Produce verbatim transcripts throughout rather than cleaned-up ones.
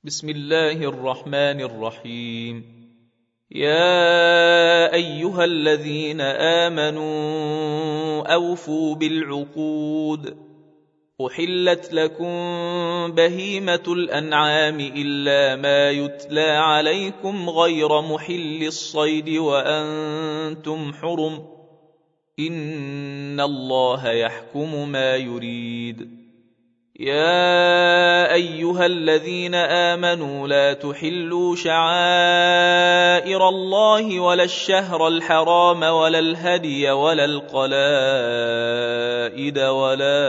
بسم الله الرحمن الرحيم. يا أيها الذين آمنوا أوفوا بالعقود. أحلت لكم بهيمة الأنعام إلا ما يتلى عليكم غير محل الصيد وأنتم حرم، إن الله يحكم ما يريد. يا أيها الذين آمنوا لا تحلوا شعائر الله ولا الشهر الحرام ولا الهدي ولا القلائد ولا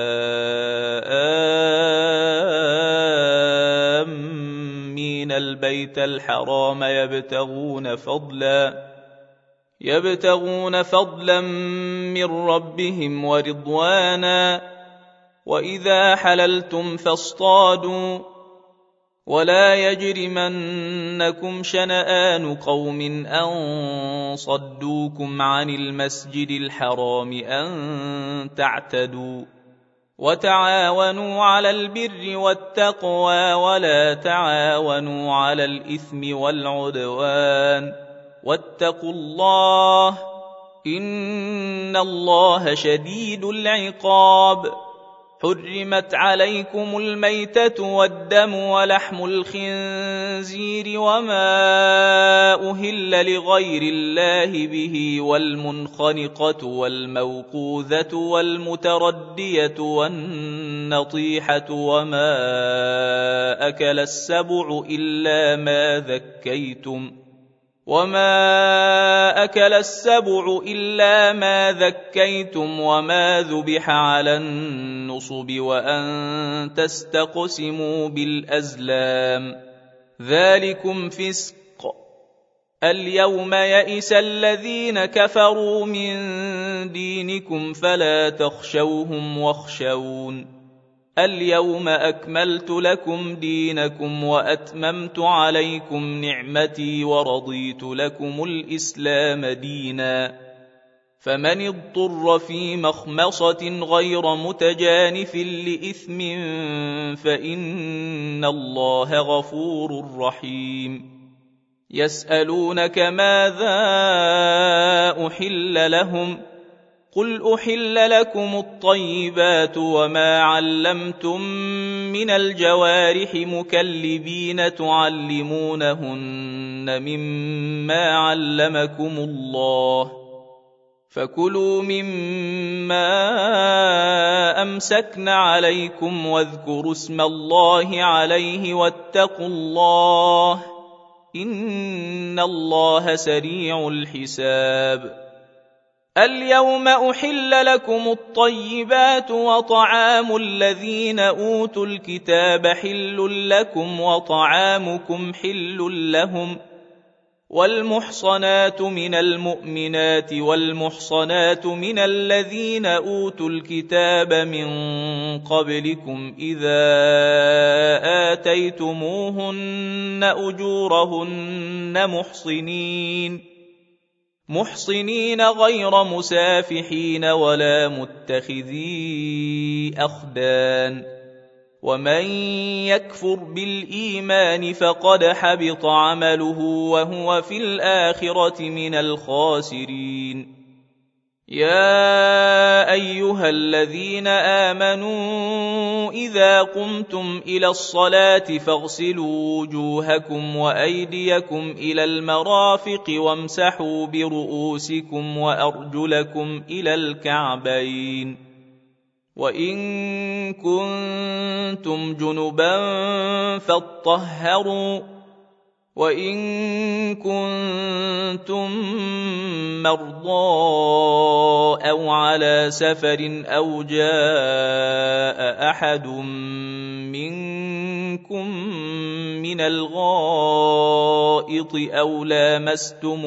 آمين البيت الحرام يبتغون فضلا يبتغون فضلا من ربهم ورضوانا، وإذا حللتم فاصطادوا، ولا يجرمنكم شنآن قوم أن صدوكم عن المسجد الحرام أن تعتدوا، وتعاونوا على البر والتقوى ولا تعاونوا على الإثم والعدوان، واتقوا الله إن الله شديد العقاب. حرمت عليكم الميتة والدم ولحم الخنزير وما أهل لغير الله به، والمنخنقة والموقوذة والمتردية والنطيحة وما أكل السبع إلا ما ذكيتم وما أكل السبع إلا ما ذكيتم وما ذبح على النصب وأن تستقسموا بالأزلام، ذلكم فسق. اليوم يئس الذين كفروا من دينكم فلا تخشوهم واخشون. اليوم أكملت لكم دينكم وأتممت عليكم نعمتي ورضيت لكم الإسلام دينا. فمن اضطر في مخمصة غير متجانف لإثم فإن الله غفور رحيم. يسألونك ماذا أحل لهم؟ قل أحل لكم الطيبات وما علمتم من الجوارح مكلبين تعلمونهن مما علمكم الله، فكلوا مما أمسكن عليكم واذكروا اسم الله عليه واتقوا الله إن الله سريع الحساب. اليوم أحل لكم الطيبات وطعام الذين أوتوا الكتاب حل لكم وطعامكم حل لهم، والمحصنات من المؤمنات والمحصنات من الذين أوتوا الكتاب من قبلكم إذا آتيتموهن أجورهن محصنين محصنين غير مسافحين ولا متخذي أخدان، ومن يكفر بالإيمان فقد حبط عمله وهو في الآخرة من الخاسرين. يا أيها الذين آمنوا إذا قمتم إلى الصلاة فاغسلوا وجوهكم وأيديكم إلى المرافق وامسحوا برؤوسكم وأرجلكم إلى الكعبين، وإن كنتم جنبا فاطهروا، وإن كنتم مرضى أو على سفر أو جاء أحد منكم من الغائط أو لامستم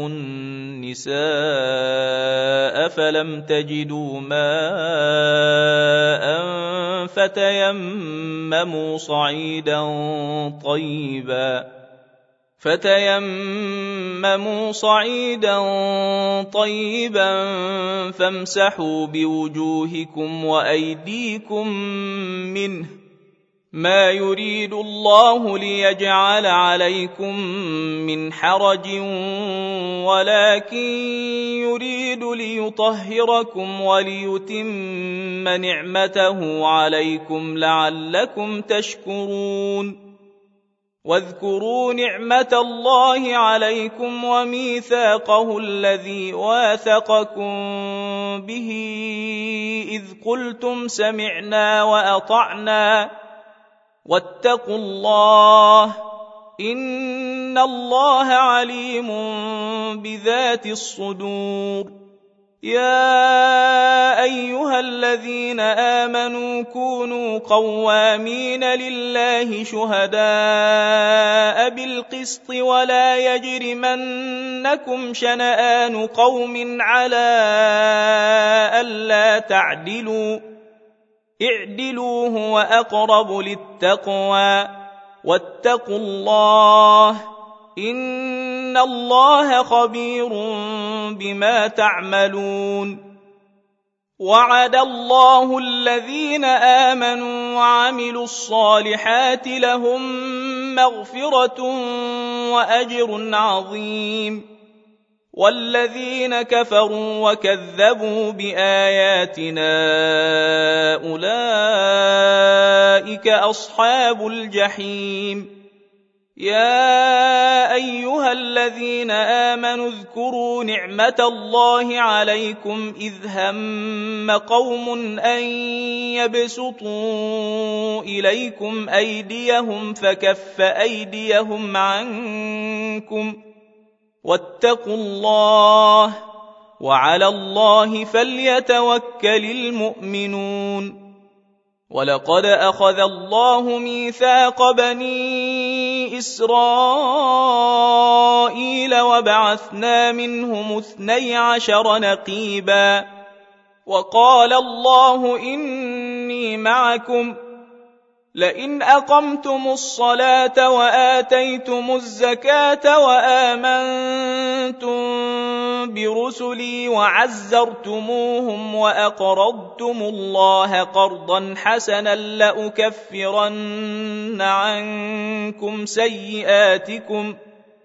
النساء فلم تجدوا ماء فتيمموا صعيدا طيبا فتيمموا صعيدا طيبا فامسحوا بوجوهكم وأيديكم منه ما يريد الله ليجعل عليكم من حرج ولكن يريد ليطهركم وليتم نعمته عليكم لعلكم تشكرون واذكروا نعمة الله عليكم وميثاقه الذي واثقكم به إذ قلتم سمعنا وأطعنا واتقوا الله إن الله عليم بذات الصدور يا أيها الذين آمنوا كونوا قوامين لله شهداء بالقسط ولا يجرمنكم شنآن قوم على ألا تعدلوا اعدلوا هو أقرب للتقوى واتقوا الله إن الله خبير بما تعملون وعد الله الذين آمنوا وعملوا الصالحات لهم مغفرة وأجر عظيم والذين كفروا وكذبوا بآياتنا أولئك أصحاب الجحيم يا أيها الذين آمنوا اذكروا نعمة الله عليكم إذ هم قوم أن يبسطوا إليكم أيديهم فكف أيديهم عنكم واتقوا الله وعلى الله فليتوكل المؤمنون ولقد أخذ الله ميثاق بني إسرائيل وبعثنا منهم اثني عشر نقيبا وقال الله إني معكم لئن أقمتم الصلاة وآتيتم الزكاة وآمنتم برسلي وعزرتموهم وأقرضتم الله قرضا حسنا لأكفرن عنكم سيئاتكم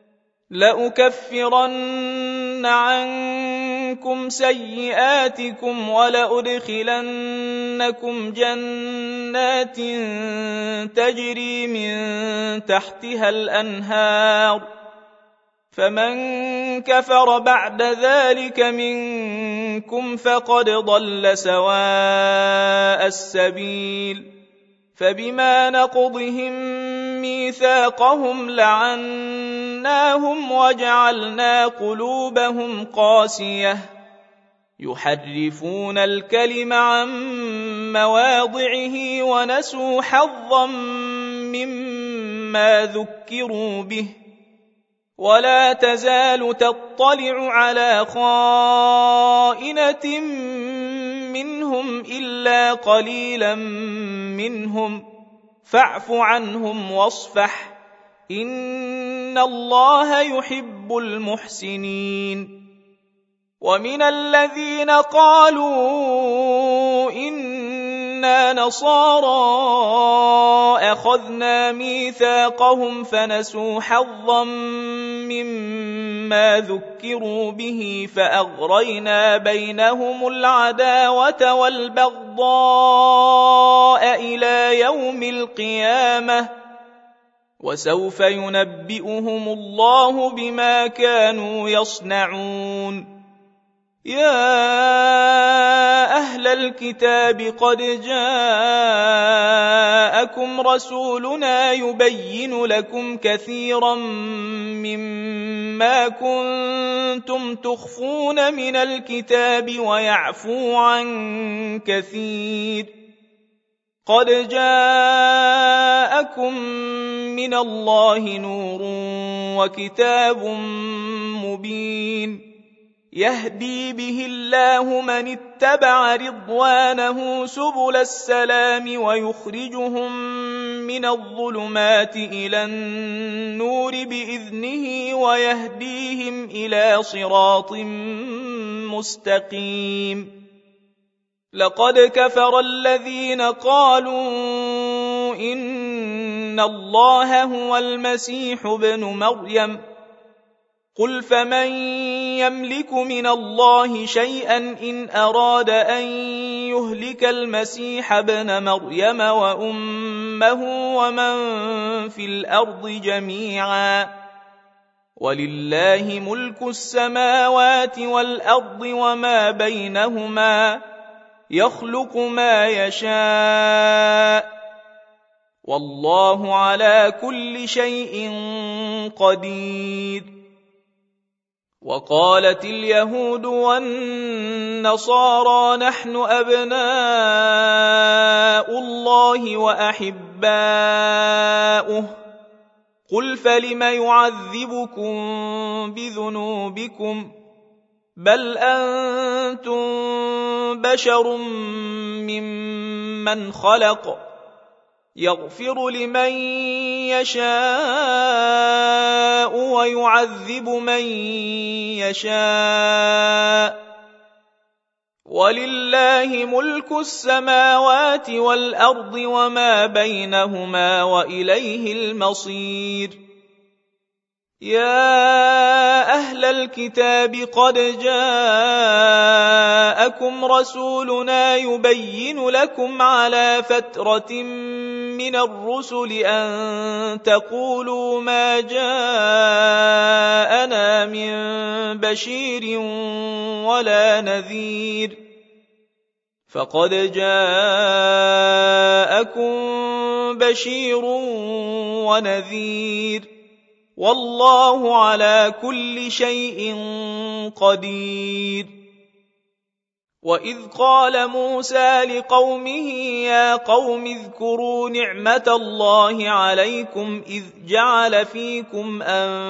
لأكفرن عنكم سيئاتكم ولأدخلنكم جنات تجري من تحتها الأنهار فمن كفر بعد ذلك منكم فقد ضل سواء السبيل فبما نقضهم ميثاقهم لعناهم وجعلنا قلوبهم قاسية يحرفون الكلم عن مواضعه ونسوا حظا مما ذكروا به ولا تزال تطلع على خائنة منهم إلا قليلا منهم فاعف عنهم واصفح إن الله يحب المحسنين ومن الذين قالوا إنا نصارى أخذنا ميثاقهم فنسوا حظا مما ذكروا به فأغرينا بينهم العداوة والبغضاء إلى يوم القيامة وسوف ينبئهم الله بما كانوا يصنعون يا أهل الكتاب قد جاءكم رسولنا يبين لكم كثيرا مما كنتم تخفون من الكتاب ويعفو عن كثير قد جاءكم من الله نور وكتاب مبين يهدي به الله من اتبع رضوانه سبل السلام ويخرجهم من الظلمات إلى النور بإذنه ويهديهم إلى صراط مستقيم لقد كفر الذين قالوا إن إن الله هو المسيح ابن مريم قل فمن يملك من الله شيئا إن أراد أن يهلك المسيح ابن مريم وأمه ومن في الأرض جميعا ولله ملك السماوات والأرض وما بينهما يخلق ما يشاء والله على كل شيء قدير. وقالت اليهود والنصارى نحن أبناء الله وأحباؤه قل فلم يعذبكم بذنوبكم بل أنتم بشر ممن خلق يغفر لمن يشاء ويعذب من يشاء ولله ملك السماوات والأرض وما بينهما وإليه المصير. يا أهل الكتاب قد جاءكم رسولنا يبين لكم على فترة من الرسل أن تقولوا ما جاءنا من بشير ولا نذير فقد جاءكم بشير ونذير والله على كل شيء قدير. وإذ قال موسى لقومه يا قوم اذكروا نعمة الله عليكم إذ جعل فيكم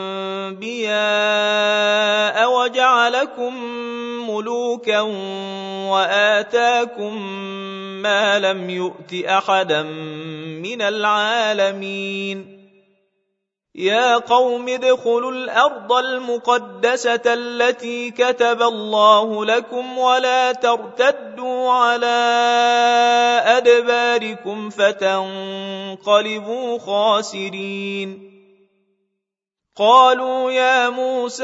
أنبياء وجعلكم ملوكا وآتاكم ما لم يؤت أحدا من العالمين. يا قوم ادخلوا الأرض المقدسة التي كتب الله لكم ولا ترتدوا على أدباركم فتنقلبوا خاسرين. قالوا يا موسى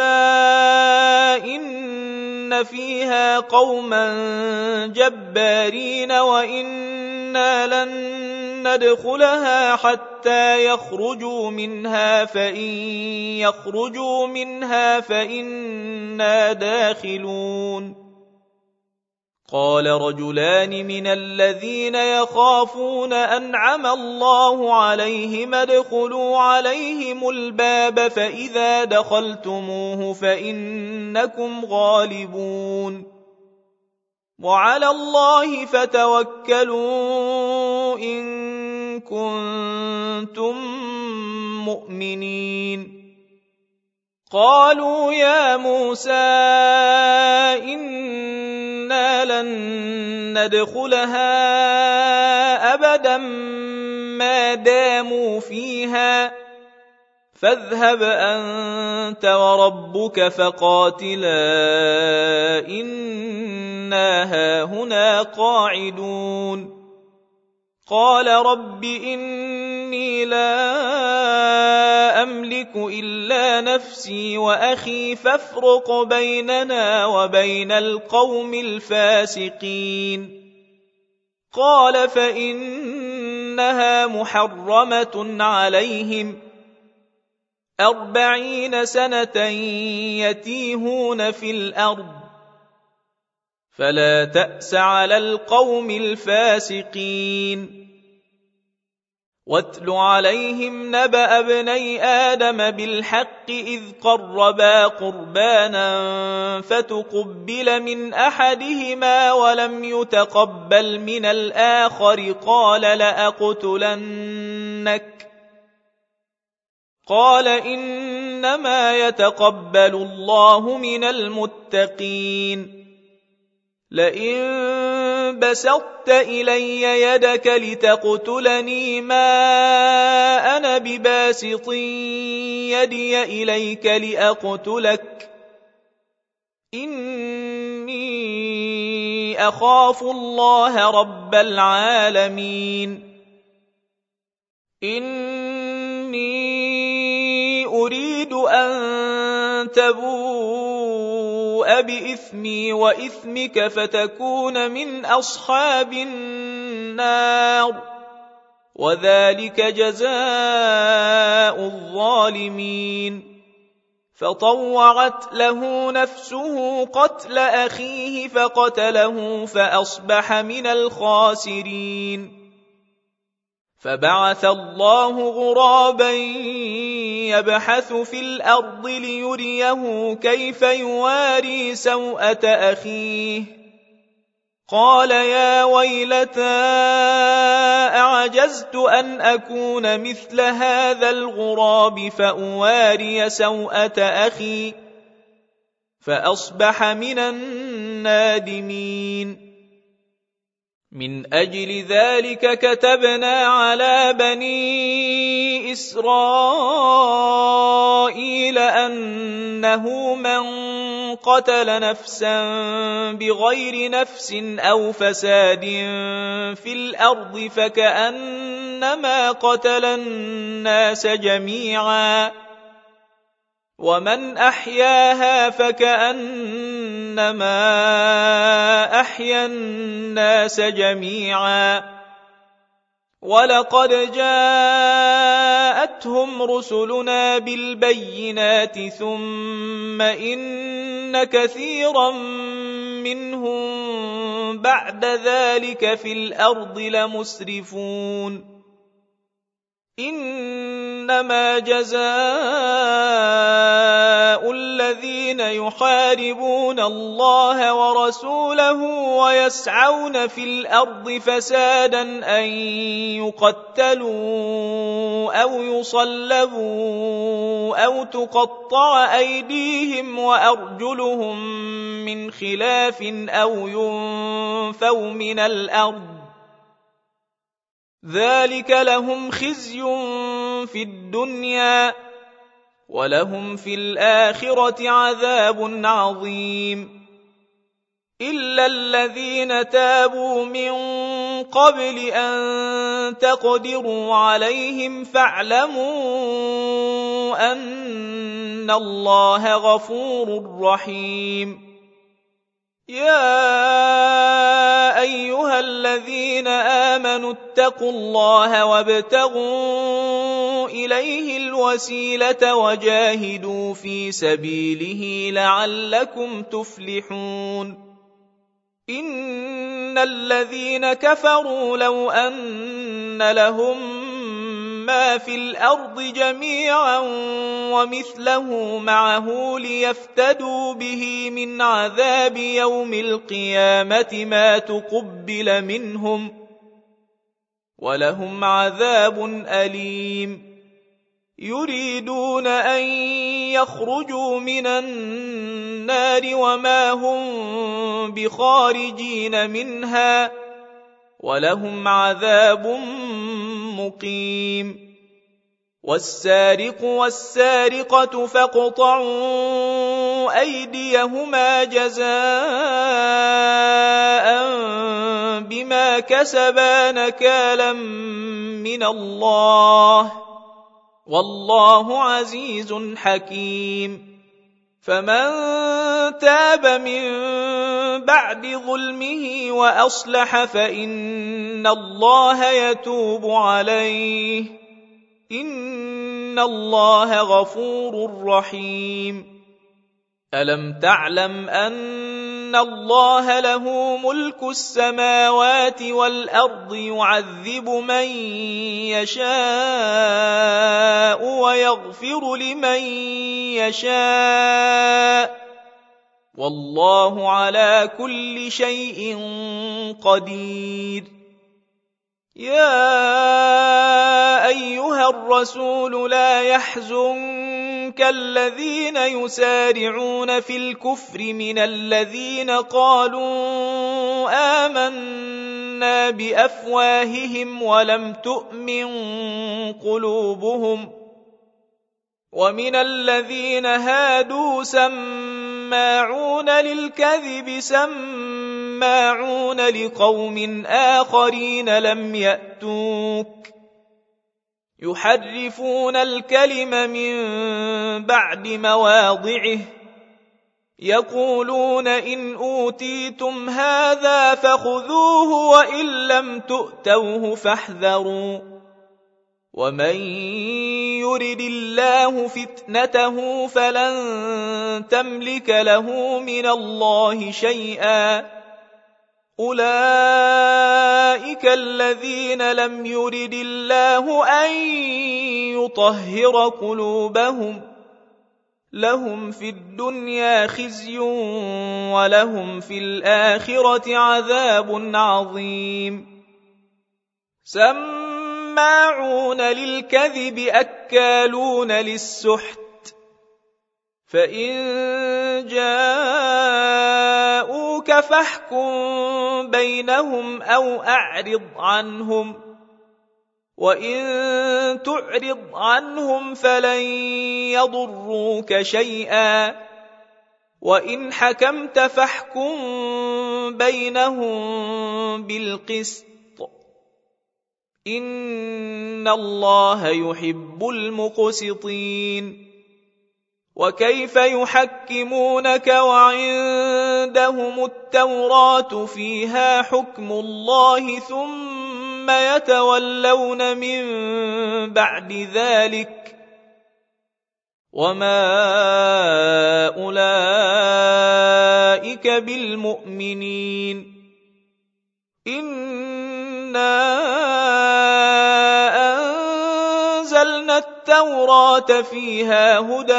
إن فيها قوما جبارين وإنا لن ندخلها حتى يخرجوا منها فإن يخرجوا منها فإنا داخلون. قال رجلان من الذين يخافون أنعم الله عليهم ادخلوا عليهم الباب فإذا دخلتموه فإنكم غالبون وعلى الله فتوكلوا إن كنتم مؤمنين. قالوا يا موسى إنا لن ندخلها أبدا ما داموا فيها فاذهب أنت وربك فقاتلا إنا هاهنا قاعدون. قال رب إني لا أملك إلا نفسي وأخي فافرق بيننا وبين القوم الفاسقين. قال فإنها محرمة عليهم أربعين سنة يتيهون في الأرض فلا تأس على القوم الفاسقين. واتل عليهم نبأ ابني آدم بالحق إذ قربا قربانا فتقبل من أحدهما ولم يتقبل من الآخر قال لأقتلنك قال إنما يتقبل الله من المتقين. لئن بسطت إلي يدك لتقتلني ما أنا بباسط يدي إليك لأقتلك إني أخاف الله رب العالمين. إن إني أريد أن تبوء بإثمي وإثمك فتكون من أصحاب النار وذلك جزاء الظالمين فطوعت له نفسه قتل أخيه فقتله فأصبح من الخاسرين فبعث الله غرابا يبحث في الأرض ليريه كيف يواري سوءة أخيه قال يا ويلتى أعجزت أن أكون مثل هذا الغراب فأواري سوءة أخي فأصبح من النادمين من أجل ذلك كتبنا على بني إسرائيل أنه من قتل نفسا بغير نفس أو فساد في الأرض فكأنما قتل الناس جميعا ومن أحياها فكأنما أحيا الناس جميعا ولقد جاءتهم رسلنا بالبينات ثم إن كثيرا منهم بعد ذلك في الأرض لمسرفون إنما جزاء الذين يحاربون الله ورسوله ويسعون في الأرض فسادا أن يقتلوا أو يصلبوا أو تقطع أيديهم وأرجلهم من خلاف أو ينفوا من الأرض ذلك لهم خزي في الدنيا ولهم في الآخرة عذاب عظيم إلا الذين تابوا من قبل أن تقدروا عليهم فاعلموا أن الله غفور رحيم يا أيها الذين آمنوا اتقوا الله وابتغوا إليه الوسيلة وجاهدوا في سبيله لعلكم تفلحون إن الذين كفروا لو أن لهم ما في الأرض جميعا ومثله معه ليفتدوا به من عذاب يوم القيامة ما تقبل منهم ولهم عذاب أليم يريدون أن يخرجوا من النار وما هم بخارجين منها ولهم عذاب مقيم والسارق والسارقة فاقطعوا أيديهما جزاء بما كسبا نكالا من الله والله عزيز حكيم فمن تاب من بعد ظلمه وأصلح فإن الله يتوب عليه إن الله غفور رحيم ألم تعلم أن الله له ملك السماوات والأرض يعذب من يشاء ويغفر لمن يشاء والله على كل شيء قدير يا أيها الرسول لا يحزنك الذين يسارعون في الكفر من الذين قالوا آمنا بأفواههم ولم تؤمن قلوبهم ومن الذين هادوا سماعون للكذب سماعون لقوم آخرين لم يأتوك يحرفون الكلم من بعد مواضعه يقولون إن أوتيتم هذا فخذوه وإن لم تؤتوه فاحذروا ومن يرد الله فتنته فلن تملك له من الله شيئا أولئك الذين لم يرد الله أن يطهر قلوبهم لهم في الدنيا خزي ولهم في الآخرة عذاب عظيم سماعون للكذب أكالون للسحت فإن جاءوك فاحكم بينهم أو أعرض عنهم وإن تعرض عنهم فلن يضروك شيئا وإن حكمت فاحكم بينهم بالقسط إن الله يحب المقسطين وكيف يحكمونك وعندهم التوراة فيها حكم الله ثم يتولون من بعد ذلك وما أولئك بالمؤمنين إنا أنزلنا التوراة فيها هدى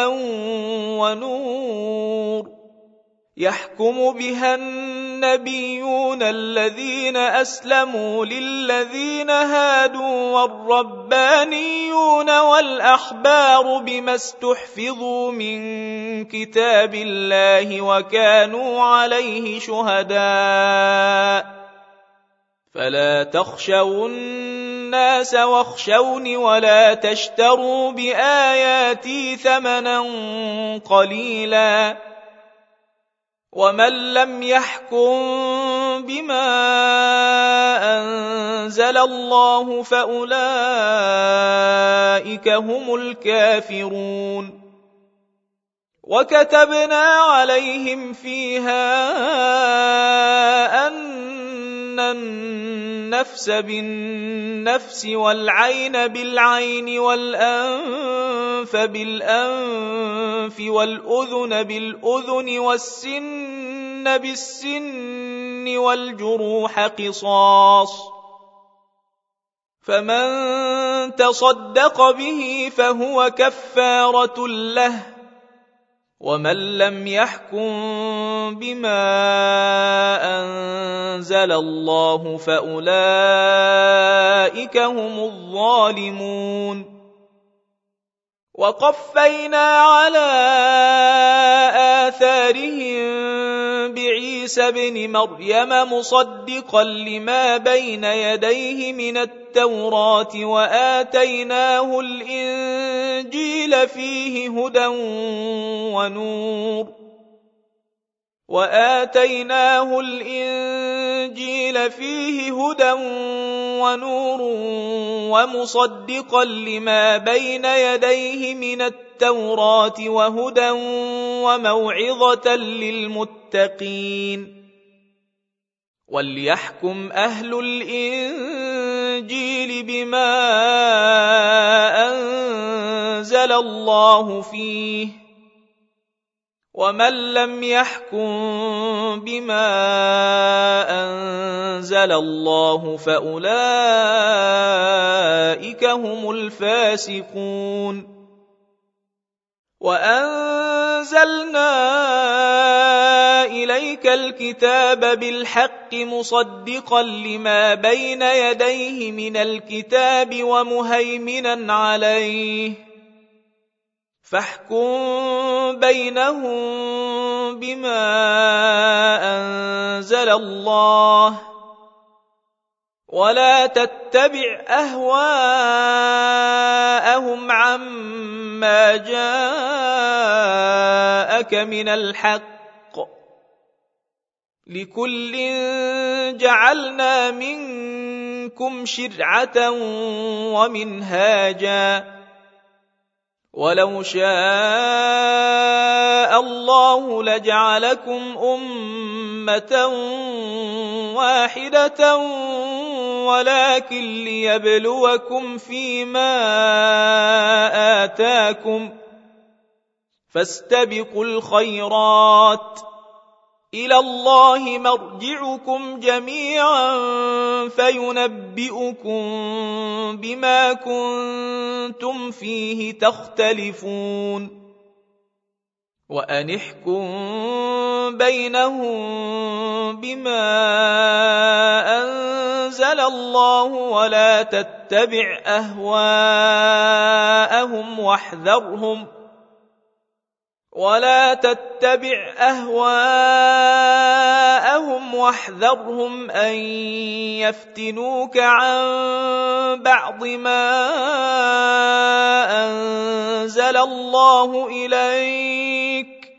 ونور يحكم بها النبيون الذين أسلموا للذين هادوا والربانيون والأحبار بما استحفظوا من كتاب الله وكانوا عليه شهداء فلا تخشوا الناس واخشوني ولا تشتروا بآياتي ثمنا قليلا ومن لم يحكم بما أنزل الله فأولئك هم الكافرون وكتبنا عليهم فيها أن النفس بالنفس والعين بالعين والأنف بالأنف والأذن بالأذن والسن بالسن والجروح قصاص فمن تصدق به فهو كفارة له ومن لم يحكم بما أنزل الله فأولئك هم الظالمون وقفينا على آثارهم بعيسى ابن مريم مصدقا لما بين يديه من التوراة وآتيناه الإنجيل فيه هدى ونور وآتيناه الإنجيل فيه هدى ونور ومصدقا لما بين يديه من التوراة وهدى وموعظة للمتقين وليحكم أهل الإنجيل بما أنزل الله فيه ومن لم يحكم بما أنزل الله فأولئك هم الفاسقون وأنزلنا إليك الكتاب بالحق مصدقا لما بين يديه من الكتاب ومهيمنا عليه فاحكم بينهم بما أنزل الله ولا تتبع أهواءهم عما جاءك من الحق لكل جعلنا منكم منكم شرعة ومنهاجا ولو شاء الله لجعلكم أمة واحدة ولكن ليبلوكم فيما آتاكم فاستبقوا الخيرات إلى الله مرجعكم جميعا فينبئكم بما كنتم فيه تختلفون وأن احكم بينهم بما أنزل الله ولا تتبع أهواءهم واحذرهم ولا تتبع أهواءهم واحذرهم أن يفتنوك عن بعض ما أنزل الله إليك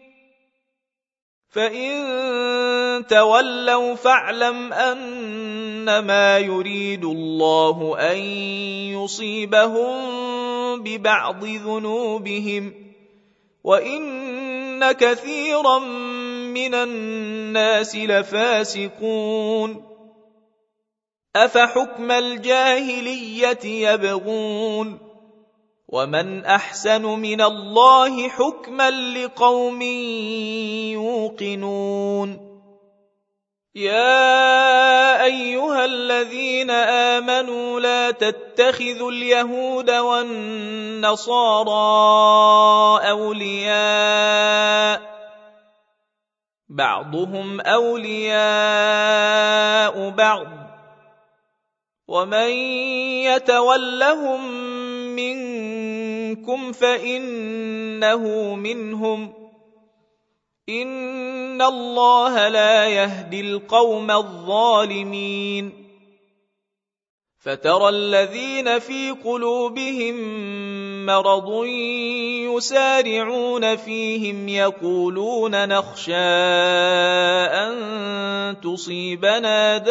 فإن تولوا فاعلم أنما يريد الله أن يصيبهم ببعض ذنوبهم وإن كثيرا من الناس لفاسقون أفحكم الجاهلية يبغون ومن أحسن من الله حكما لقوم يوقنون يا أيها الذين آمنوا لا تتخذوا اليهود والنصارى أولياء بعضهم أولياء بعض ومن يتولهم منكم فإنه منهم إن الله لا يهدي القوم الظالمين فترى الذين في قلوبهم مرض يسارعون فيهم يقولون نخشى أن تصيبنا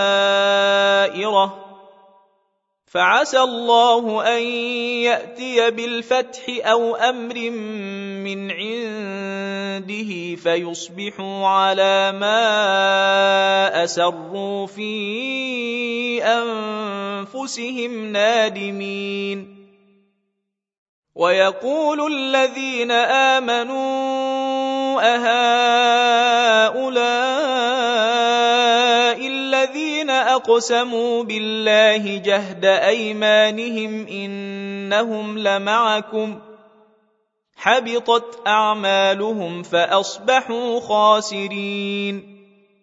دائرة فعسى الله أن يأتي بالفتح أو أمر من عنده فيصبحوا على ما أسروا في أنفسهم نادمين ويقول الذين آمنوا أهؤلاء الذين أقسموا بالله جهد أيمانهم إنهم لمعكم حبطت أعمالهم فأصبحوا خاسرين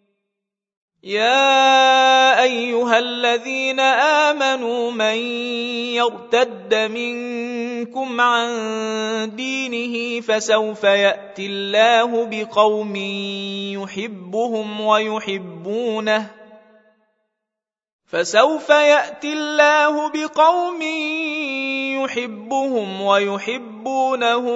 يا أيها الذين آمنوا من يرتد منكم عن دينه فسوف يأتي الله بقوم يحبهم ويحبونه فسوف يأتي الله بقوم يحبهم ويحبونه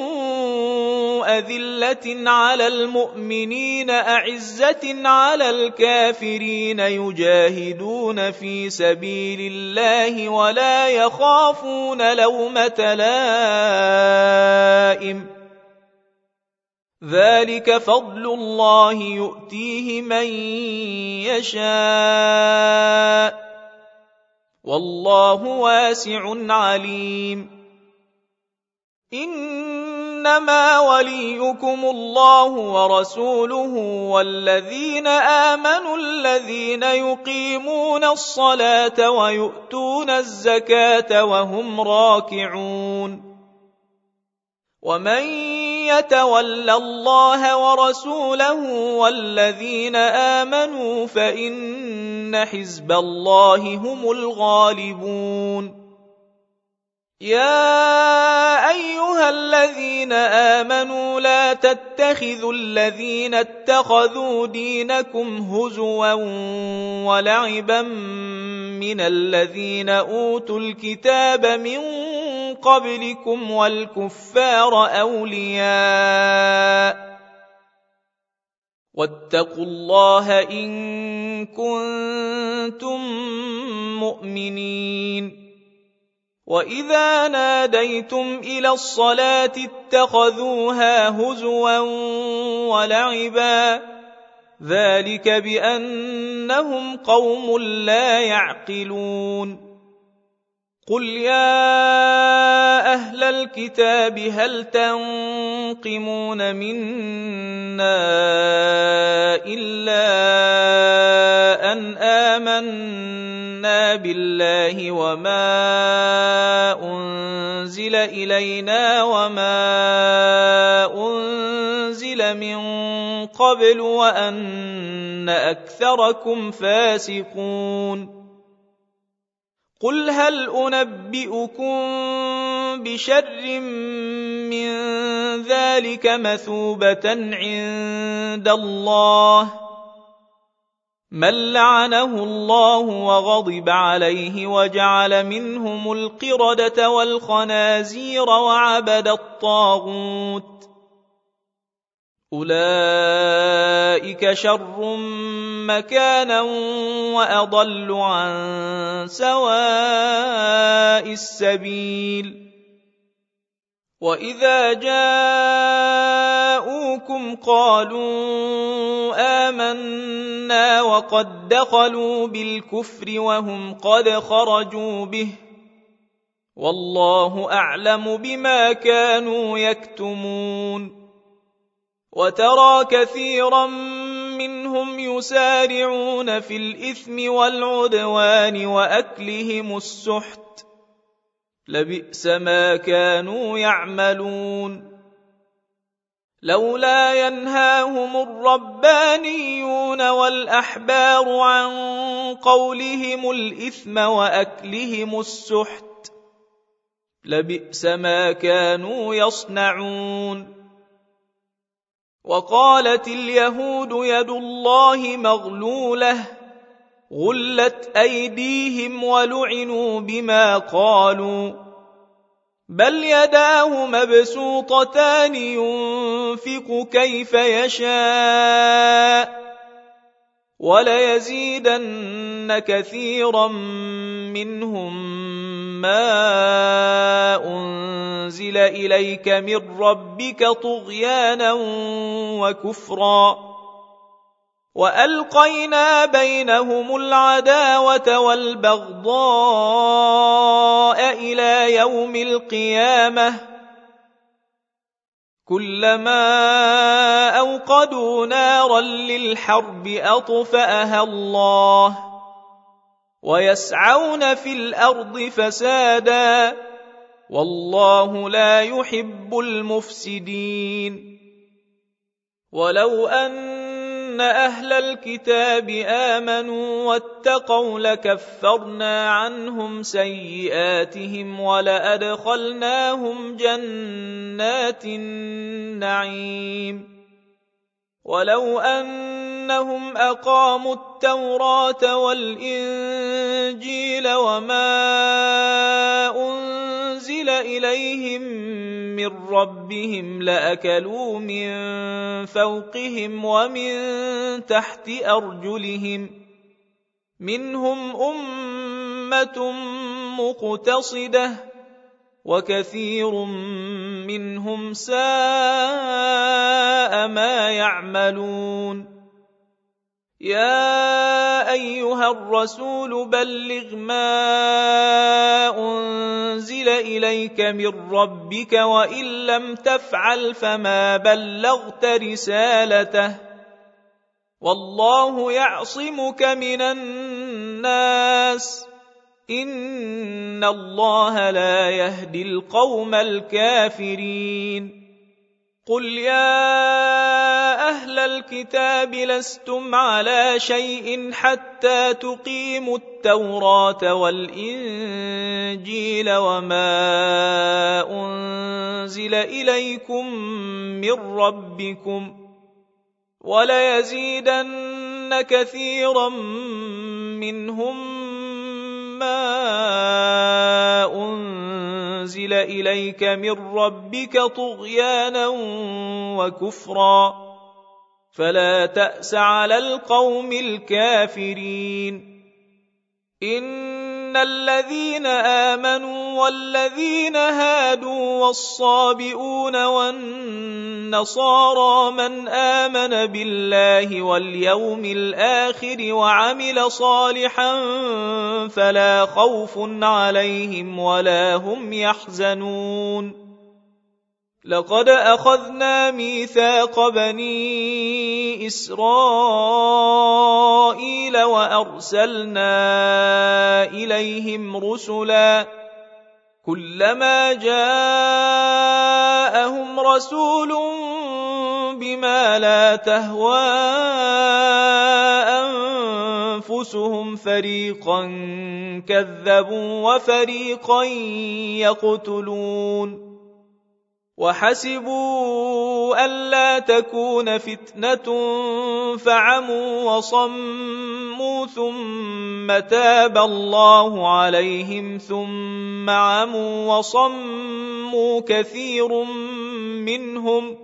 أذلة على المؤمنين أعزة على الكافرين يجاهدون في سبيل الله ولا يخافون لومة لائم ذلك فضل الله يؤتيه من يشاء والله واسع عليم إنما وليكم الله ورسوله والذين آمنوا الذين يقيمون الصلاة ويؤتون الزكاة وهم راكعون ومن يتول الله ورسوله والذين آمنوا فإن حزب الله هم الغالبون يا أيها الذين آمنوا لا تتخذوا الذين اتخذوا دينكم هزوا ولعبا من الذين أوتوا الكتاب من قبلكم والكفار أولياء واتقوا الله إن كنتم مؤمنين وإذا ناديتم إلى الصلاة اتخذوها هزوا ولعبا ذلك بأنهم قوم لا يعقلون قل يا أهل الكتاب هل تنقمون منا إلا أن آمنا بالله وما أنزل إلينا وما أنزل من قبل وأن أكثركم فاسقون قل هل أنبئكم بشر من ذلك مثوبة عند الله من لعنه الله وغضب عليه وجعل منهم القردة والخنازير وعبد الطاغوت أولئك شر مكانا وأضل عن سواء السبيل وإذا جاءوكم قالوا آمنا وقد دخلوا بالكفر وهم قد خرجوا به والله أعلم بما كانوا يكتمون وترى كثيرا منهم يسارعون في الإثم والعدوان وأكلهم السحت لبئس ما كانوا يعملون لولا ينهاهم الربانيون والأحبار عن قولهم الإثم وأكلهم السحت لبئس ما كانوا يصنعون وقالت اليهود يد الله مغلولة غلت أيديهم ولعنوا بما قالوا بل يداه مبسوطتان ينفق كيف يشاء وليزيدن كثيرا منهم ما أنزل إليك من ربك طغيانا وكفرا وألقينا بينهم العداوة والبغضاء إلى يوم القيامة كلما أوقدوا نارا للحرب أطفأها الله ويسعون في الأرض فسادا والله لا يحب المفسدين ولو أن أهل الكتاب آمنوا واتقوا لكفرنا عنهم سيئاتهم ولأدخلناهم جنات النعيم ولو أنهم أقاموا التوراة والإنجيل وما أنزل إليهم من ربهم لأكلوا من فوقهم ومن تحت أرجلهم منهم أمة مقتصدة وكثير منهم ساء ما يعملون يا أيها الرسول بلغ ما أنزل إليك من ربك وإن لم تفعل فما بلغت رسالته والله يعصمك من الناس إن الله لا يهدي القوم الكافرين قل يا أهل الكتاب لستم على شيء حتى تقيموا التوراة والإنجيل وما أنزل إليكم من ربكم وليزيدن كثيرا منهم ما أنزل إليك من ربك طغيانا وكفرا فلا تأس على القوم الكافرين. إن الذين آمنوا والذين هادوا والصابئون والنصارى من آمن بالله واليوم الآخر وعمل صالحا فلا خوف عليهم ولا هم يحزنون. لقد أخذنا ميثاق بني إسرائيل وأرسلنا إليهم رسلا كلما جاءهم رسول بما لا تهوى أنفسهم فريقا كذبوا وفريقا يقتلون. وحسبوا ألا تكون فتنة فعموا وصموا ثم تاب الله عليهم ثم عموا وصموا كثير منهم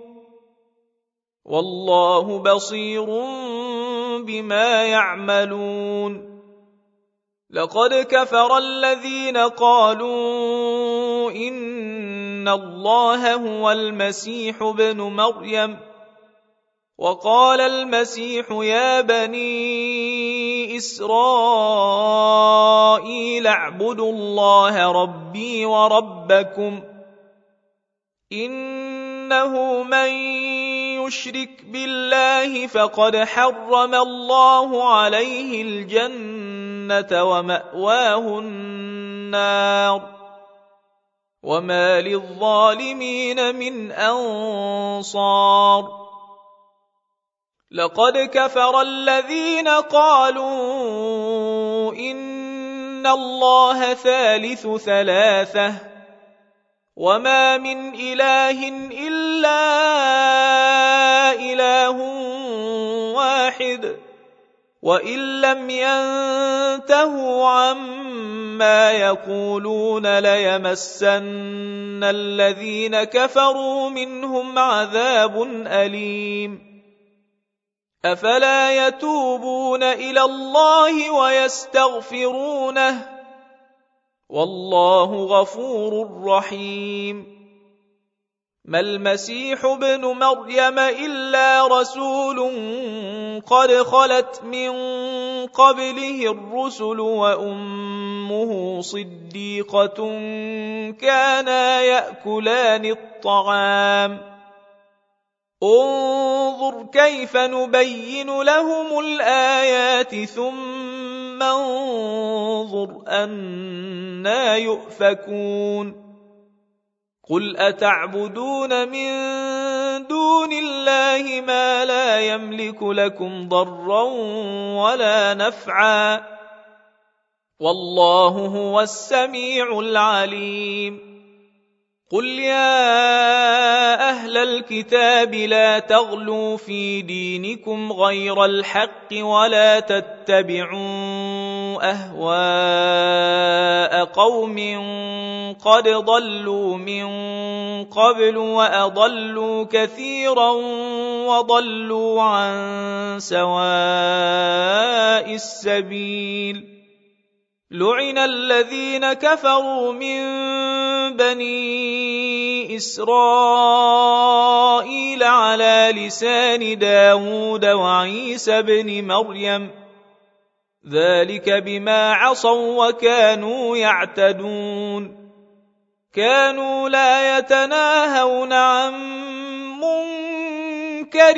والله بصير بما يعملون. لقد كفر الذين قالوا إن الله هو المسيح ابن مريم وقال المسيح يا بني إسرائيل اعبدوا الله ربي وربكم إنه من يشرك بالله فقد حرم الله عليه الجنة ومأواه النار وما للظالمين من أنصار. لقد كفر الذين قالوا إن الله ثالث ثلاثة وما من إله إلا إله واحد وإن لم ينتهوا عما يقولون ليمسن الذين كفروا منهم عذاب أليم. أفلا يتوبون إلى الله ويستغفرونه والله غفور رحيم. ما المسيح ابن مريم إلا رسول قد خلت من قبله الرسل وأمه صديقة كانا يأكلان الطعام انظر كيف نبين لهم الآيات ثم انظر أنى يؤفكون. قل أتعبدون من دون الله ما لا يملك لكم ضرا ولا نفعا والله هو السميع العليم. قل يا أهل الكتاب لا تغلوا في دينكم غير الحق ولا تتبعوا أهواء قوم قد ضلوا من قبل وأضلوا كثيرا وضلوا عن سواء السبيل. لعن الذين كفروا من بني إسرائيل على لسان داود وعيسى بن مريم ذلك بما عصوا وكانوا يعتدون. كانوا لا يتناهون عن منكر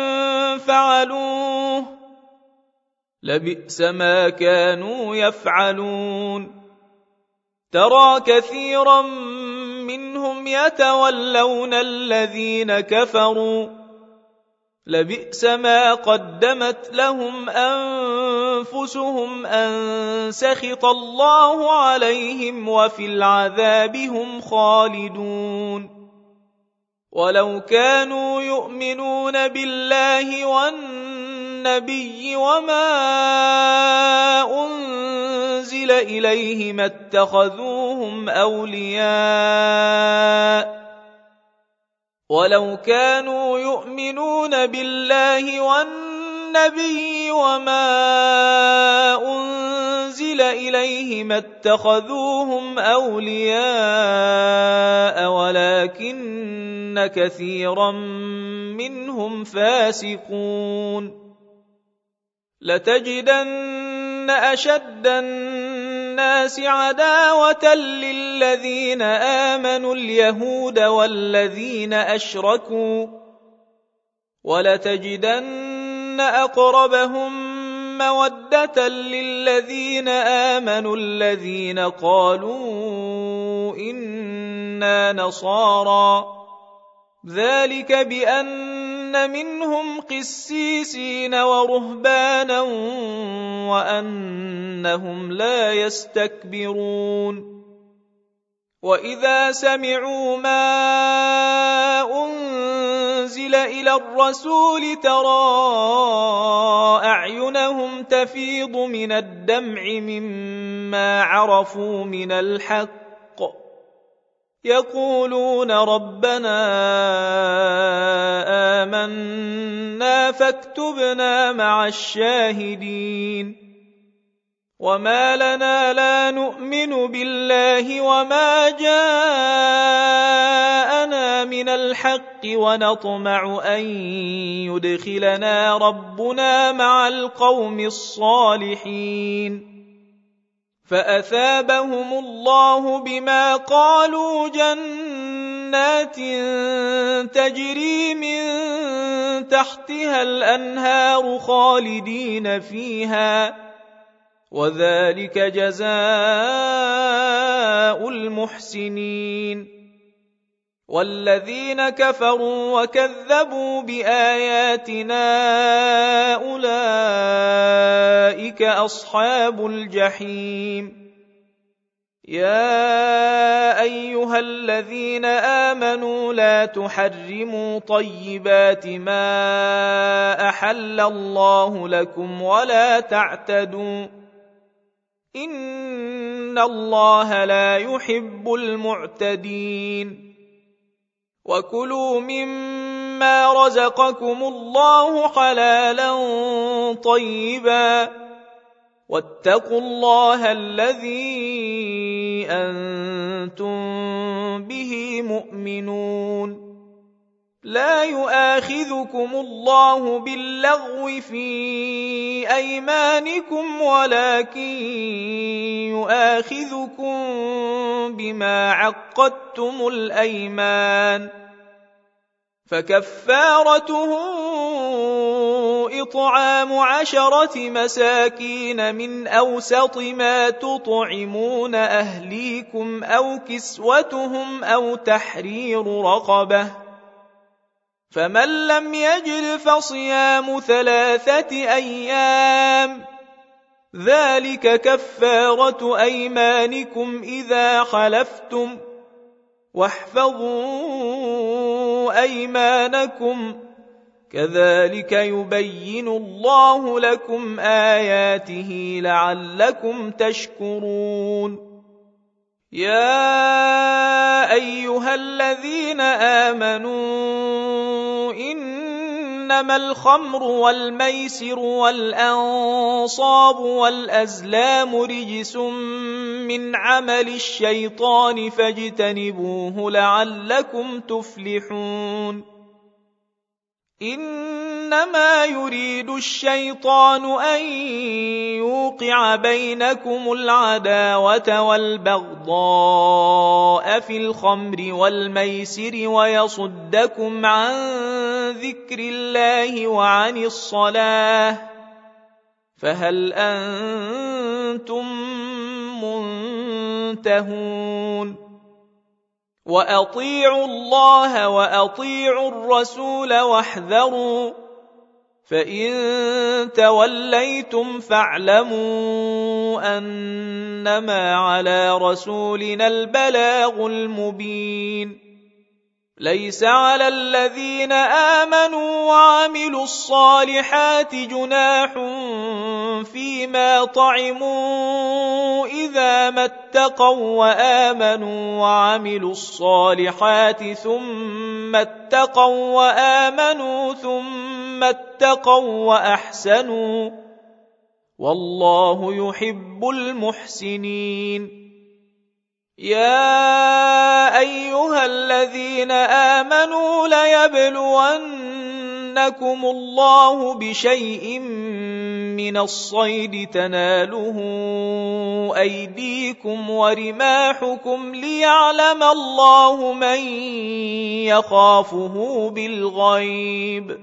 فعلوه لبئس ما كانوا يفعلون. ترى كثيرا منهم يتولون الذين كفروا لبئس ما قدمت لهم أنفسهم أن سخط الله عليهم وفي العذاب هم خالدون. ولو كانوا يؤمنون بالله والنبي وما أنزل إليه ما اتخذوهم أولياء ولو كانوا يؤمنون بالله والنبي وما أنزل إليه ما اتخذوهم أولياء ولكن كثيرا منهم فاسقون لتجدن أشد الناس عداوة للذين آمنوا اليهود والذين أشركوا ولتجدن أقربهم مودة للذين آمنوا الذين قالوا إنا نصارى ذلك بأن منهم قسيسين ورهبانا وأنهم لا يستكبرون وإذا سمعوا ما أنزل إلى الرسول ترى أعينهم تفيض من الدمع مما عرفوا من الحق يقولون ربنا آمنا فاكتبنا مع الشاهدين وما لنا لا نؤمن بالله وما جاءنا من الحق ونطمع أن يدخلنا ربنا مع القوم الصالحين فأثابهم الله بما قالوا جنات تجري من تحتها الأنهار خالدين فيها وذلك جزاء المحسنين والذين كفروا وكذبوا بآياتنا أولئك أصحاب الجحيم يا أيها الذين آمنوا لا تحرموا طيبات ما أحل الله لكم ولا تعتدوا إن الله لا يحب المعتدين وكلوا مما رزقكم الله حلالا طيبا واتقوا الله الذي أنتم به مؤمنون لا يؤاخذكم الله باللغو في أيمانكم ولكن يؤاخذكم بما عقدتم الأيمان فكفارته إطعام عشرة مساكين من أوسط ما تطعمون أهليكم أو كسوتهم أو تحرير رقبة فمن لم يجد فصيام ثلاثة أيام ذلك كفارة أيمانكم إذا خلفتم واحفظوا أيمانكم كذلك يبين الله لكم آياته لعلكم تشكرون يا أيها الذين آمنوا إنما الخمر والميسر والأنصاب والأزلام رجس من عمل الشيطان فاجتنبوه لعلكم تفلحون إنما يريد الشيطان أن يوقع بينكم العداوة والبغضاء في الخمر والميسر ويصدكم عن ذكر الله وعن الصلاة فهل أنتم منتهون وأطيعوا الله وأطيعوا الرسول واحذروا فإن توليتم فاعلموا أنما على رسولنا البلاغ المبين ليس على الذين آمنوا وعملوا الصالحات جناح فيما طعموا إذا ما اتقوا وآمنوا وعملوا الصالحات ثم اتقوا وآمنوا ثم اتقوا وأحسنوا والله يحب المحسنين. يا أيها الذين آمنوا ليبلونكم الله بشيء من الصيد تناله أيديكم ورماحكم ليعلم الله من يخافه بالغيب،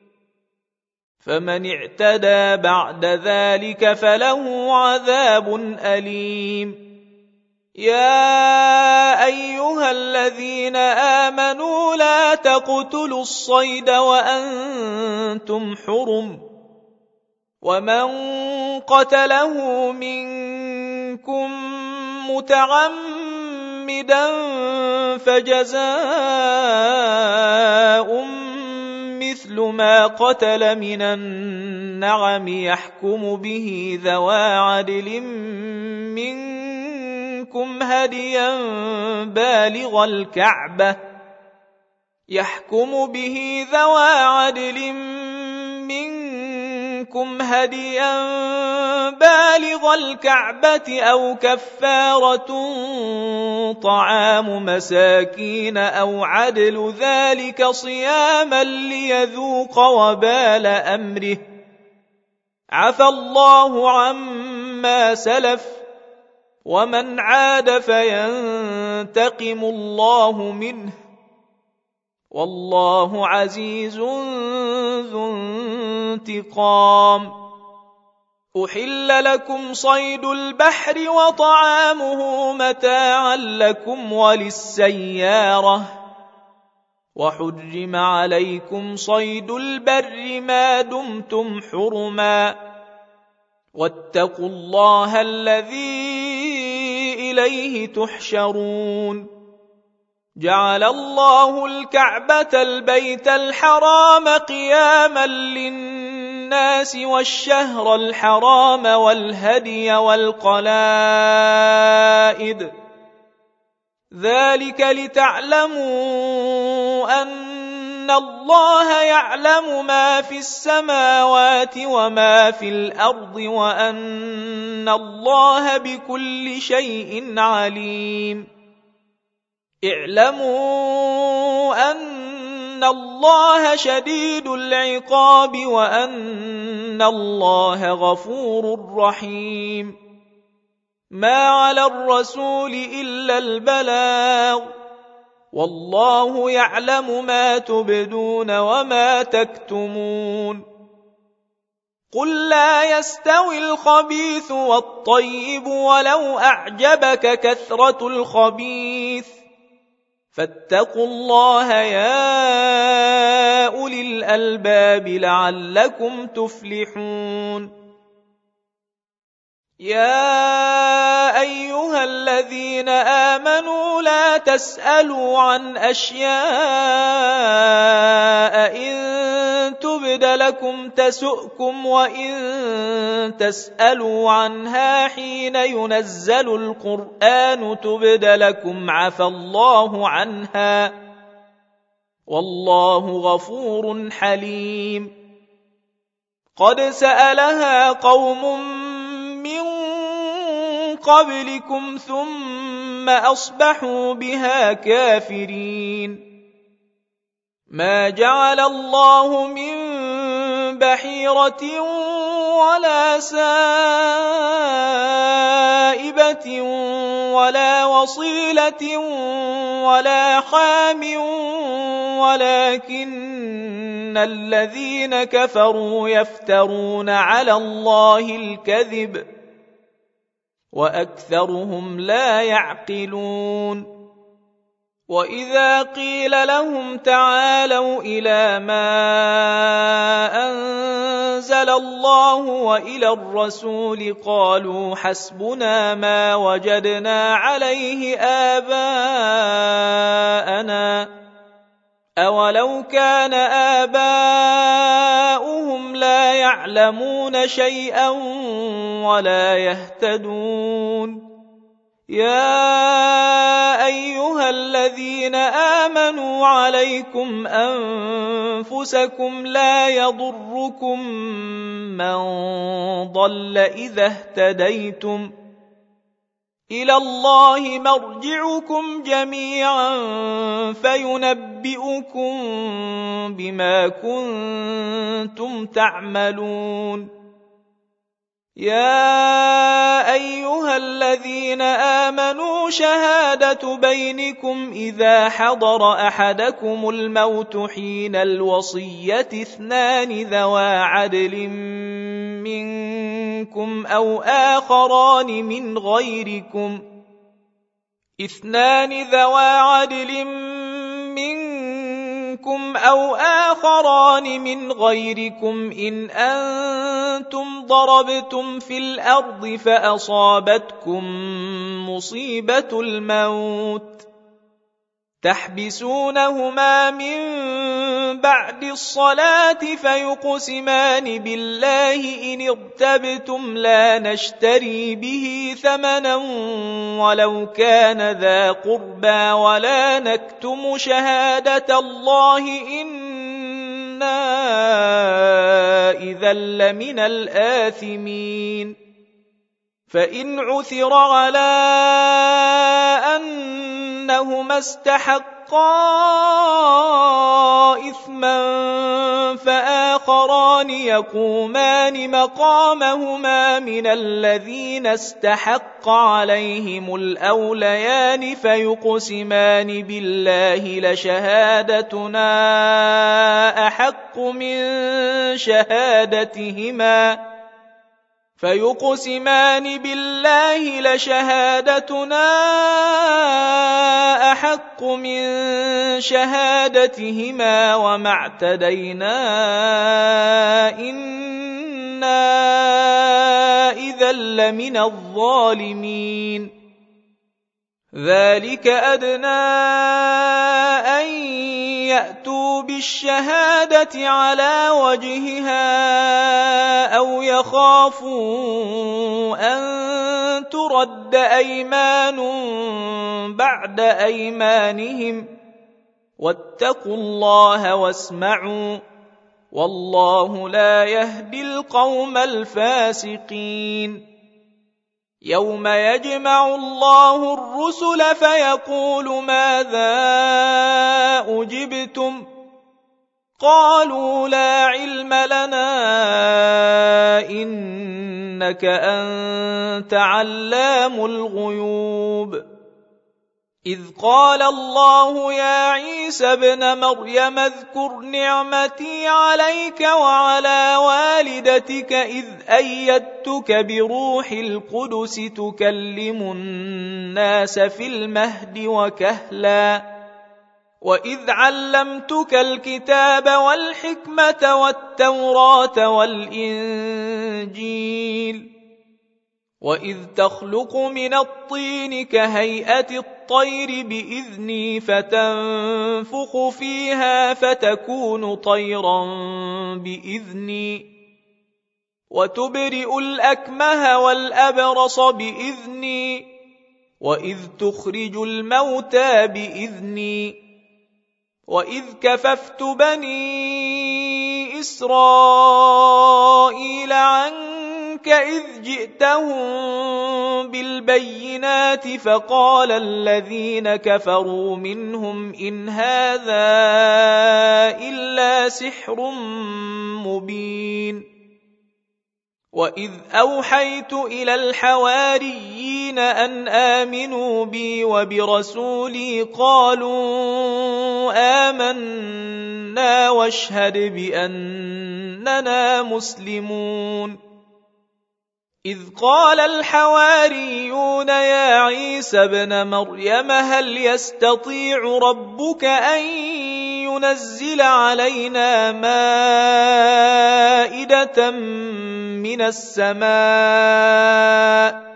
فمن اعتدى بعد ذلك فله عذاب أليم. يا أيها الذين آمنوا لا تقتلوا الصيد وأنتم حرم، ومن قتله منكم متعمدا فجزاء مثل ما قتل من النعم يحكم به ذوى عدل منكم هديا بالغ الكعبة يحكم به ذوى عدل منكم هديا بالغ الكعبة أو كفارة طعام مساكين أو عدل ذلك صياما ليذوق وبال أمره، عفى الله عما سلف ومن عاد فينتقم الله منه والله عزيز ذو انتقام. أحل لكم صيد البحر وطعامه متاعا لكم وللسيارة، وحرم عليكم صيد البر ما دمتم حرما، واتقوا الله الذي إليه تحشرون. جعل الله الكعبة البيت الحرام قياما للناس والشهر الحرام والهدي والقلائد، ذلك لتعلموا أن الله يعلم ما في السماوات وما في الأرض وأن الله بكل شيء عليم. اعلموا أن الله شديد العقاب وأن الله غفور رحيم. ما على الرسول إلا البلاغ، والله يعلم ما تبدون وما تكتمون. قل لا يستوي الخبيث والطيب ولو أعجبك كثرة الخبيث، فاتقوا الله يا أولي الألباب لعلكم تفلحون. يا أيها الذين آمنوا لا تسألوا عن أشياء إن تبد لكم تسؤكم وإن تسألوا عنها حين ينزل القرآن تبد لكم عفى الله عنها والله غفور حليم. قد سألها قوم من قبلكم ثم أصبحوا بها كافرين. ما جعل الله من بحيرة ولا سائبة ولا وصيلة ولا حام ولكن الذين كفروا يفترون على الله الكذب وأكثرهم لا يعقلون. وإذا قيل لهم تعالوا إلى ما أنزل الله وإلى الرسول قالوا حسبنا ما وجدنا عليه آباءنا أولو كان آباؤهم لا يعلمون شيئا ولا يهتدون يا أيها الذين آمنوا عليكم أنفسكم لا يضركم من ضل إذا اهتديتم إلى الله مرجعكم جميعا فينبئكم بما كنتم تعملون يا أيها الذين آمنوا شهادة بينكم إذا حضر أحدكم الموت حين الوصية اثنان ذوى عدل منكم أو آخران من غيركم اثنان ذوى عدل منكم أو آخران من غيركم إن أنتم ضربتم في الأرض فأصابتكم مصيبة الموت تحبسونهما من بعد الصلاة فيقسمان بالله إن ارتبتم لا نشتري به ثمنا ولو كان ذا قربى ولا نكتم شهادة الله إنا إذا لمن الآثمين فإن عثر على أنهما استحقا إثما فآخران يقومان مقامهما من الذين استحق عليهم الأوليان فيقسمان بالله لشهادتنا أحق من شهادتهما فيقسمان بالله لشهادتنا أحق من شهادتهما وما اعتدينا إنا إذا لمن الظالمين ذلك أدنى أن يأتوا بالشهادة على وجهها أو يخافوا أن ترد أيمان بعد أيمانهم واتقوا الله واسمعوا والله لا يهدي القوم الفاسقين يوم يجمع الله الرسل فيقول ماذا أجبتم قالوا لا علم لنا إنك أنت علام الغيوب إذ قال الله يا عيسى ابن مريم اذكر نعمتي عليك وعلى والدتك إذ أيدتك بروح القدس تكلم الناس في المهد وكهلا وإذ علمتك الكتاب والحكمة والتوراة والإنجيل وإذ تخلق من الطين كهيئة الطير بإذني فتنفخ فيها فتكون طيرا بإذني وتبرئ الأكمه والأبرص بإذني وإذ تخرج الموتى بإذني وإذ كففت بني إسرائيل عنك إذ جئتهم بالبينات فقال الذين كفروا منهم إن هذا إلا سحر مبين وإذ أوحيت إلى الحواريين أن آمنوا بي وبرسولي قالوا آمنا واشهد بأننا مسلمون إذ قال الحواريون يا عيسى ابن مريم هل يستطيع ربك أن ينزل علينا مائدة من السماء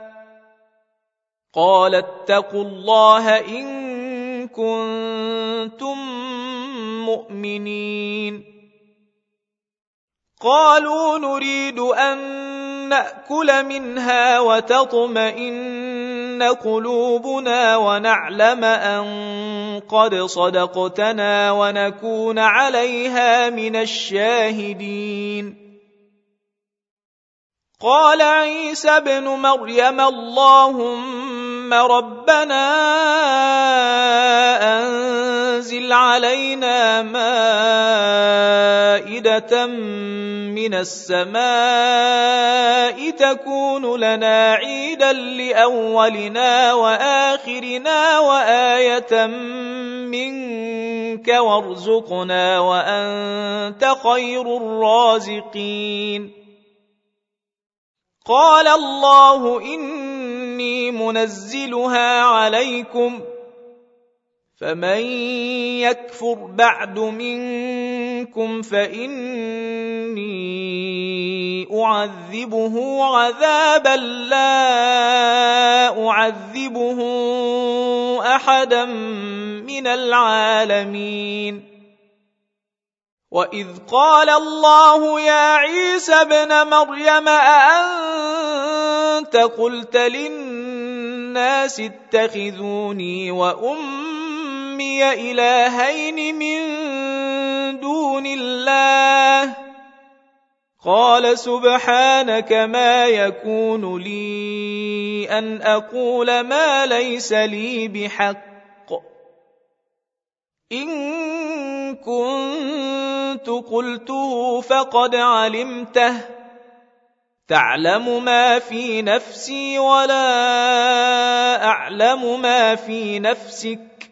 قال اتقوا الله إن كنتم مؤمنين قالوا نريد أن نأكل منها وتطمئن قلوبنا ونعلم أن قد صدقتنا ونكون عليها من الشاهدين قال عيسى ابن مريم اللهم ربنا أنزل علينا مائدة من السماء تكون لنا عيدا لأولنا وآخرنا وآية منك وارزقنا وأنت خير الرازقين قال الله إني منزلها عليكم فمن يكفر بعد منكم فإني أعذبه عذابا لا أعذبه أحدا من العالمين وإذ قال الله يا عيسى ابن مريم أأنت قلت للناس اتخذوني وأمي إلهين من دون الله قال سبحانك ما يكون لي أن أقول ما ليس لي بحق إن كنت قلته فقد علمته تعلم ما في نفسي ولا أعلم ما في نفسك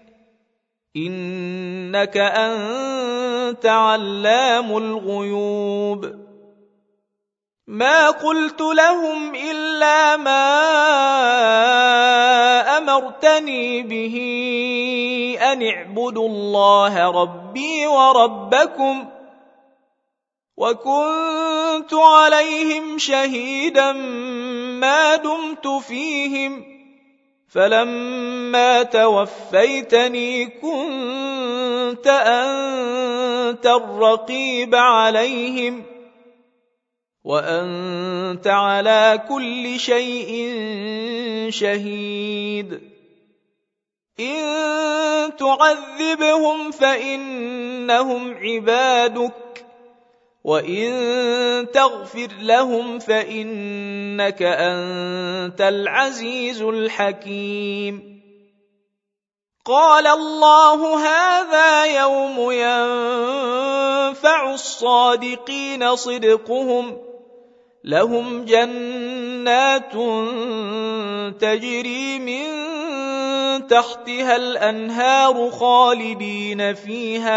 إنك أنت علام الغيوب ما قلت لهم إلا ما أمرتني به أن اعبدوا الله ربي وربكم وكنت عليهم شهيدا ما دمت فيهم فلما توفيتني كنت أنت الرقيب عليهم وأنت على كل شيء شهيد إن تعذبهم فإنهم عبادك وإن تغفر لهم فإنك أنت العزيز الحكيم قال الله هذا يوم ينفع الصادقين صدقهم لهم جنات تجري من تحتها الأنهار خالدين فيها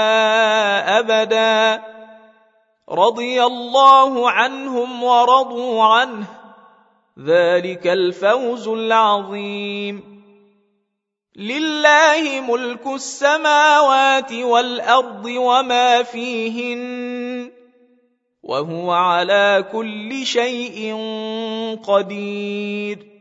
أبدا رضي الله عنهم ورضوا عنه ذلك الفوز العظيم لله ملك السماوات والأرض وما فيهن وهو على كل شيء قدير